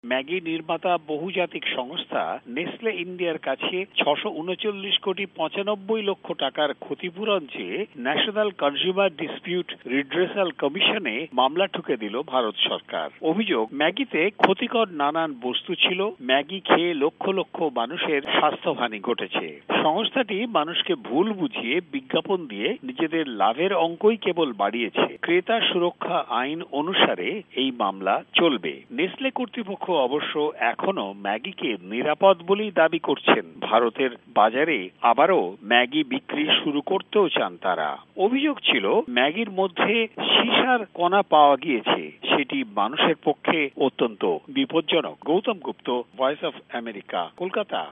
Maggi নির্মাতা বহুজাতিক সংস্থা নেসলে ইন্ডিয়ার কাছে ৬৩৯,৯৫,০০,০০০ টাকার ক্ষতিপূরণ চেয়ে ন্যাশনাল কনজিউমার ডিসপিউট রিড্রেসাল কমিশনে মামলা ঠুকে দিল ভারত সরকার। অভিযোগ, ম্যাগিতে ক্ষতিকর নানান বস্তু ছিল, ম্যাগি খেয়ে লক্ষ লক্ষ মানুষের স্বাস্থ্যহানি ঘটেছে। সংস্থাটি মানুষকে ভুল বুঝিয়ে বিজ্ঞাপন দিয়ে নিজেদের লাভের অঙ্কই কেবল বাড়িয়েছে। ক্রেতা সুরক্ষা আইন অনুসারে এই মামলা চলবে। নেসলে কর্তৃপক্ষ অবশ্য এখনো ম্যাগিকে নিরাপদ বলেই দাবি করছেন। ভারতের বাজারে আবারও ম্যাগি বিক্রি শুরু করতেও চান তারা। অভিযোগ ছিল ম্যাগির মধ্যে সীসার কণা পাওয়া গিয়েছে, সেটি মানুষের পক্ষে অত্যন্ত বিপজ্জনক। Gautam Gupta, voice of America, Kolkata.